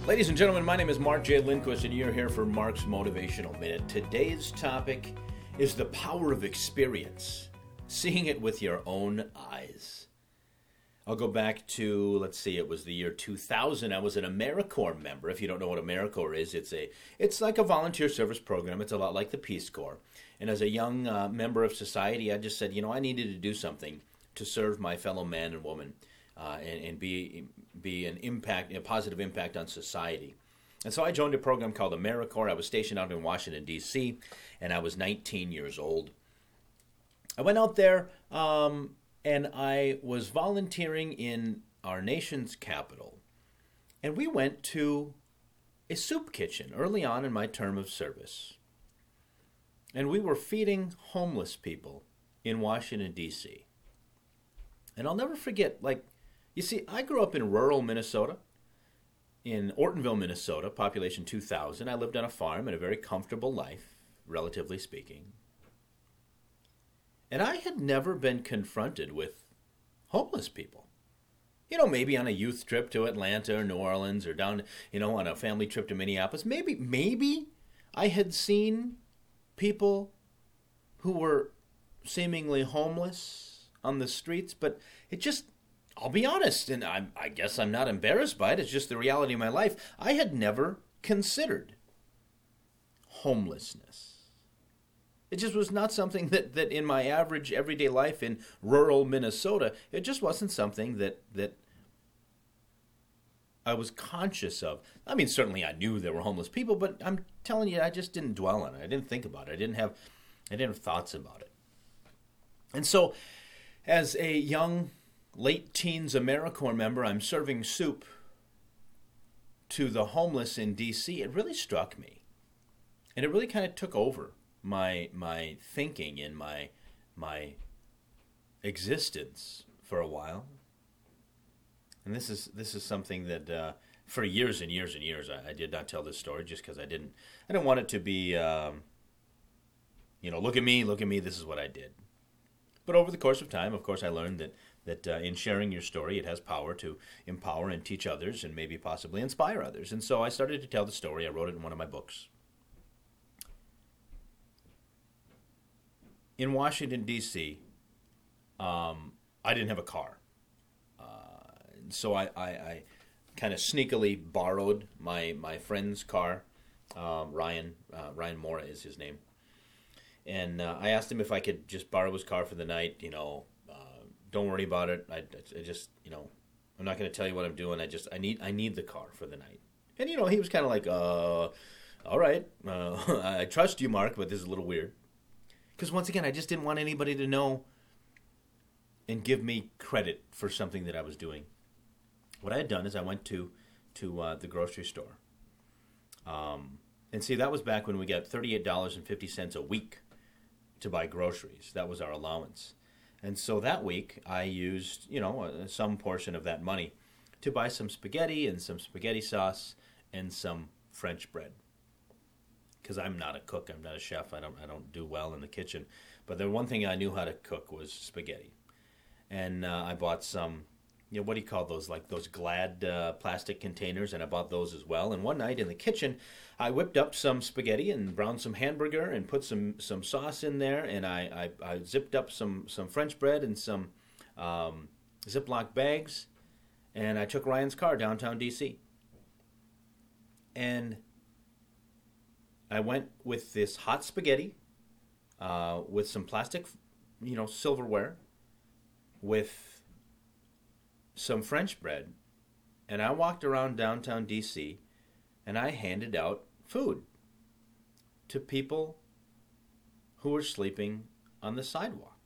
Ladies and gentlemen, my name is Mark J. Lindquist, and you're here for Mark's Motivational Minute. Today's topic is the power of experience, seeing it with your own eyes. I'll go back to, it was the year 2000. I was an AmeriCorps member. If you don't know what AmeriCorps is, it's like a volunteer service program. It's a lot like the Peace Corps. And as a young member of society, I just said, I needed to do something to serve my fellow man and woman and be an impact, a positive impact on society. And so I joined a program called AmeriCorps. I was stationed out in Washington, D.C., and I was 19 years old. I went out there and I was volunteering in our nation's capital. And we went to a soup kitchen early on in my term of service. And we were feeding homeless people in Washington, D.C. And I'll never forget, I grew up in rural Minnesota, in Ortonville, Minnesota, population 2,000. I lived on a farm and a very comfortable life, relatively speaking. And I had never been confronted with homeless people. Maybe on a youth trip to Atlanta or New Orleans or down, on a family trip to Minneapolis. Maybe I had seen people who were seemingly homeless on the streets, but I'll be honest, and I guess I'm not embarrassed by it, it's just the reality of my life. I had never considered homelessness. It just was not something that in my average everyday life in rural Minnesota, it just wasn't something that I was conscious of. I mean, certainly I knew there were homeless people, but I'm telling you, I just didn't dwell on it. I didn't think about it. I didn't have thoughts about it. And so, as a young late teens AmeriCorps member, I'm serving soup to the homeless in D.C. It really struck me. And it really kind of took over my thinking and my existence for a while. And this is something that for years and years and years I did not tell this story just because I didn't want it to be look at me, this is what I did. But over the course of time, of course, I learned that in sharing your story, it has power to empower and teach others and maybe possibly inspire others. And so I started to tell the story. I wrote it in one of my books. In Washington, D.C., I didn't have a car. So I kind of sneakily borrowed my friend's car. Ryan Mora is his name. And I asked him if I could just borrow his car for the night. Don't worry about it. I just, I'm not going to tell you what I'm doing. I need the car for the night. And, he was kind of like, all right, I trust you, Mark, but this is a little weird. Because once again, I just didn't want anybody to know and give me credit for something that I was doing. What I had done is I went to the grocery store. And see, that was back when we got $38.50 a week to buy groceries. That was our allowance. And so that week, I used, some portion of that money to buy some spaghetti and some spaghetti sauce and some French bread. Because I'm not a cook, I'm not a chef, I don't do well in the kitchen. But the one thing I knew how to cook was spaghetti. And I bought some, what do you call those? Like those Glad plastic containers, and I bought those as well. And one night in the kitchen, I whipped up some spaghetti and browned some hamburger and put some sauce in there. And I zipped up some French bread and some Ziploc bags. And I took Ryan's car downtown D.C. And I went with this hot spaghetti, with some plastic, silverware, with some French bread, and I walked around downtown D.C., and I handed out food to people who were sleeping on the sidewalk.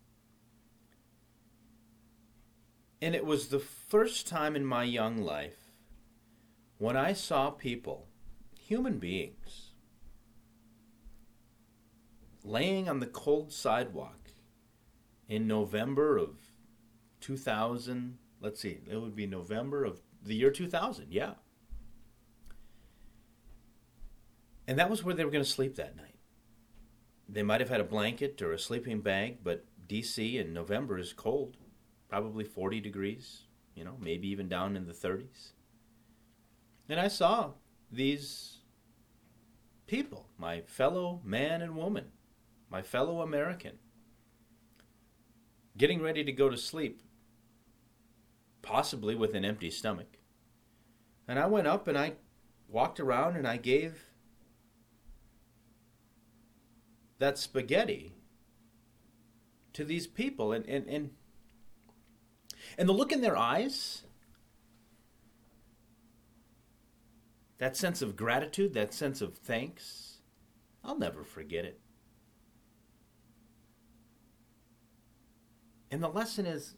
And it was the first time in my young life when I saw people, human beings, laying on the cold sidewalk in November of 2000, it would be November of the year 2000, yeah. And that was where they were going to sleep that night. They might have had a blanket or a sleeping bag, but D.C. in November is cold, probably 40 degrees, maybe even down in the 30s. And I saw these people, my fellow man and woman, my fellow American, getting ready to go to sleep, possibly with an empty stomach. And I went up and I walked around and I gave that spaghetti to these people. And the look in their eyes, that sense of gratitude, that sense of thanks, I'll never forget it. And the lesson is,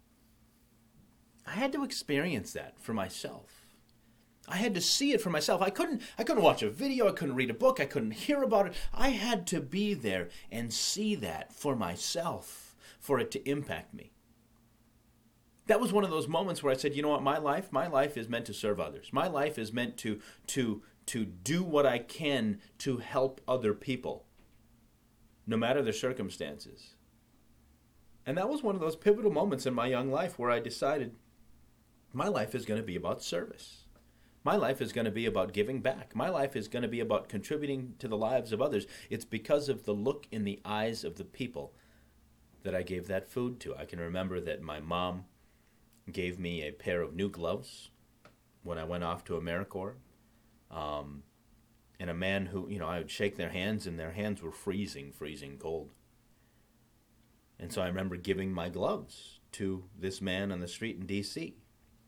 I had to experience that for myself. I had to see it for myself. I couldn't watch a video, I couldn't read a book, I couldn't hear about it. I had to be there and see that for myself, for it to impact me. That was one of those moments where I said, you know what, my life is meant to serve others. My life is meant to do what I can to help other people, no matter their circumstances. And that was one of those pivotal moments in my young life where I decided my life is going to be about service. My life is going to be about giving back. My life is going to be about contributing to the lives of others. It's because of the look in the eyes of the people that I gave that food to. I can remember that my mom gave me a pair of new gloves when I went off to AmeriCorps. And a man who, I would shake their hands and their hands were freezing cold. And so I remember giving my gloves to this man on the street in D.C.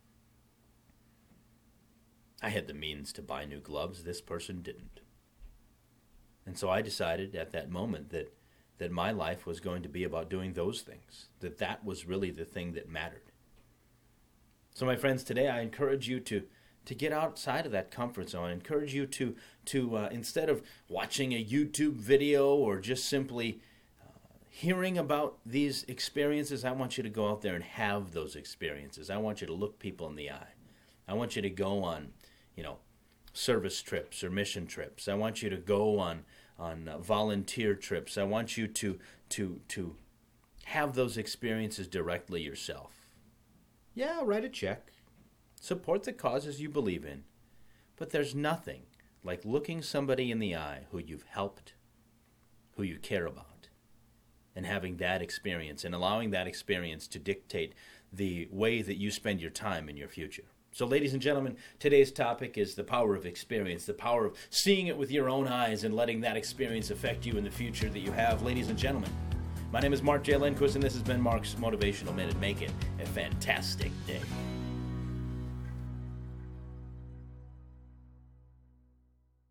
I had the means to buy new gloves. This person didn't. And so I decided at that moment that my life was going to be about doing those things, that was really the thing that mattered. So my friends, today I encourage you to get outside of that comfort zone. I encourage you to instead of watching a YouTube video or just simply hearing about these experiences, I want you to go out there and have those experiences. I want you to look people in the eye. I want you to go on, service trips or mission trips. I want you to go on volunteer trips. I want you to have those experiences directly yourself. Yeah, write a check. Support the causes you believe in. But there's nothing like looking somebody in the eye who you've helped, who you care about, and having that experience and allowing that experience to dictate the way that you spend your time in your future. So, ladies and gentlemen, today's topic is the power of experience, the power of seeing it with your own eyes and letting that experience affect you in the future that you have. Ladies and gentlemen, my name is Mark J. Lindquist, and this has been Mark's Motivational Minute. Make it a fantastic day.